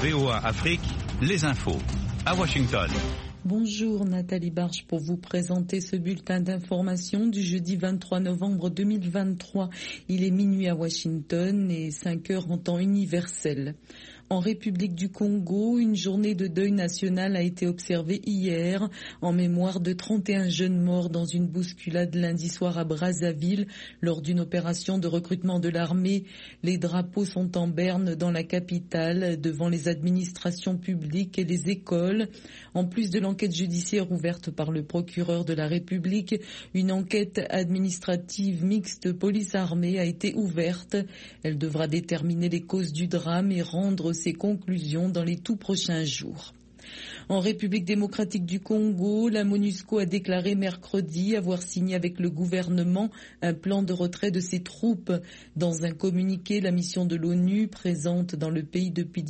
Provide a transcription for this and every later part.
VOA Afrique, les infos. À Washington. Bonjour Nathalie Barge pour vous présenter ce bulletin d'information du jeudi 23 novembre 2023. Il est minuit à Washington et 5 heures en temps universel. En République du Congo, une journée de deuil national a été observée hier en mémoire de 31 jeunes morts dans une bousculade lundi soir à Brazzaville lors d'une opération de recrutement de l'armée. Les drapeaux sont en berne dans la capitale devant les administrations publiques et les écoles. En plus de l'enquête judiciaire ouverte par le procureur de la République, une enquête administrative mixte police-armée a été ouverte. Elle devra déterminer les causes du drame et rendre ses conclusions dans les tout prochains jours. En République démocratique du Congo, la MONUSCO a déclaré mercredi avoir signé avec le gouvernement un plan de retrait de ses troupes. Dans un communiqué, la mission de l'ONU, présente dans le pays depuis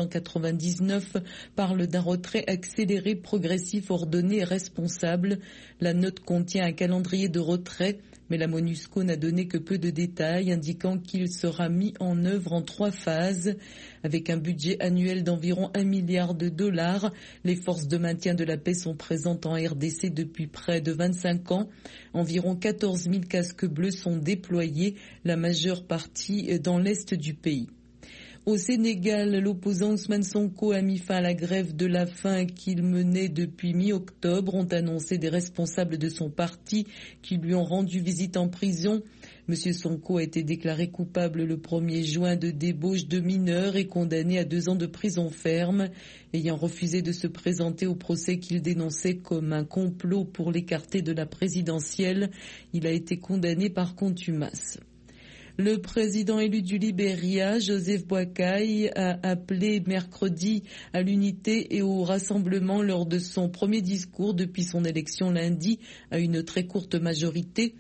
1999, parle d'un retrait accéléré, progressif, ordonné et responsable. La note contient un calendrier de retrait, mais la MONUSCO n'a donné que peu de détails, indiquant qu'il sera mis en œuvre en 3 phases. Avec un budget annuel d'environ $1 milliard, les forces de maintien de la paix sont présentes en RDC depuis près de 25 ans. Environ 14 000 casques bleus sont déployés, la majeure partie dans l'est du pays. Au Sénégal, l'opposant Ousmane Sonko a mis fin à la grève de la faim qu'il menait depuis mi-octobre, ont annoncé des responsables de son parti qui lui ont rendu visite en prison. Monsieur Sonko a été déclaré coupable le 1er juin de débauche de mineurs et condamné à 2 ans de prison ferme. Ayant refusé de se présenter au procès qu'il dénonçait comme un complot pour l'écarter de la présidentielle, il a été condamné par contumace. Le président élu du Libéria, Joseph Boakai, a appelé mercredi à l'unité et au rassemblement lors de son premier discours depuis son élection lundi à une très courte majorité.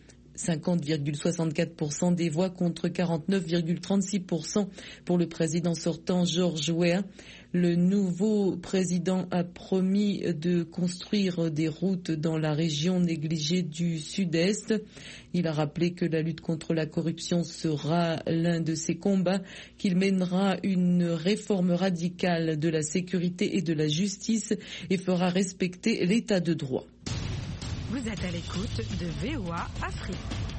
50,64% des voix contre 49,36% pour le président sortant George Weah. Le nouveau président a promis de construire des routes dans la région négligée du Sud-Est. Il a rappelé que la lutte contre la corruption sera l'un de ses combats, qu'il mènera une réforme radicale de la sécurité et de la justice et fera respecter l'état de droit. Vous êtes à l'écoute de VOA Afrique.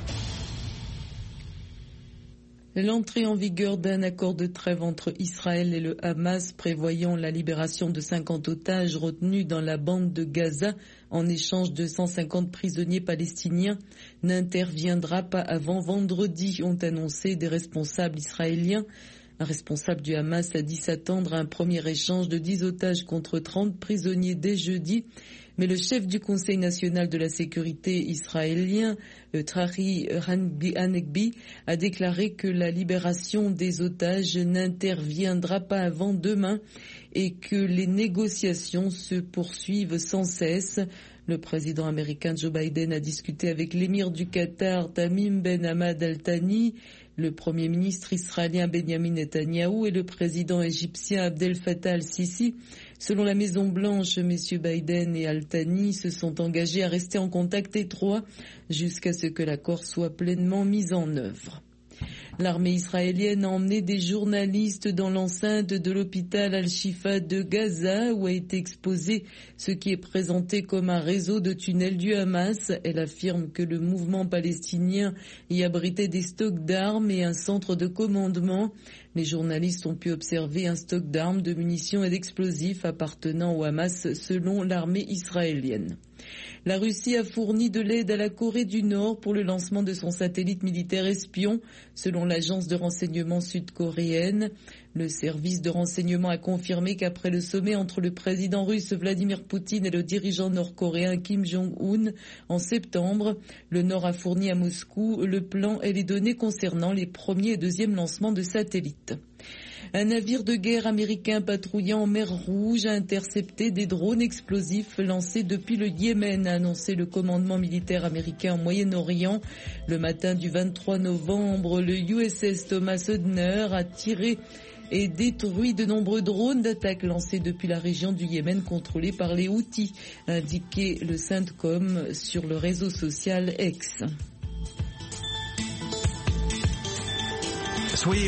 L'entrée en vigueur d'un accord de trêve entre Israël et le Hamas prévoyant la libération de 50 otages retenus dans la bande de Gaza en échange de 150 prisonniers palestiniens n'interviendra pas avant vendredi, ont annoncé des responsables israéliens. Un responsable du Hamas a dit s'attendre à un premier échange de 10 otages contre 30 prisonniers dès jeudi. Mais le chef du Conseil national de la sécurité israélien, Trahi Hanegbi, a déclaré que la libération des otages n'interviendra pas avant demain et que les négociations se poursuivent sans cesse. Le président américain Joe Biden a discuté avec l'émir du Qatar, Tamim Ben Hamad Al Thani, le premier ministre israélien Benjamin Netanyahou et le président égyptien Abdel Fattah Al-Sisi. Selon la Maison-Blanche, messieurs Biden et Al-Thani se sont engagés à rester en contact étroit jusqu'à ce que l'accord soit pleinement mis en œuvre. L'armée israélienne a emmené des journalistes dans l'enceinte de l'hôpital Al-Shifa de Gaza où a été exposé ce qui est présenté comme un réseau de tunnels du Hamas. Elle affirme que le mouvement palestinien y abritait des stocks d'armes et un centre de commandement. Les journalistes ont pu observer un stock d'armes, de munitions et d'explosifs appartenant au Hamas selon l'armée israélienne. La Russie a fourni de l'aide à la Corée du Nord pour le lancement de son satellite militaire espion, selon l'agence de renseignement sud-coréenne. Le service de renseignement a confirmé qu'après le sommet entre le président russe Vladimir Poutine et le dirigeant nord-coréen Kim Jong-un en septembre, le Nord a fourni à Moscou le plan et les données concernant les premiers et deuxièmes lancements de satellites. Un navire de guerre américain patrouillant en mer Rouge a intercepté des drones explosifs lancés depuis le Yémen, a annoncé le commandement militaire américain au Moyen-Orient. Le matin du 23 novembre, le USS Thomas Udner a tiré et détruit de nombreux drones d'attaque lancés depuis la région du Yémen contrôlée par les Houthis, a indiqué le CENTCOM sur le réseau social X. Soyez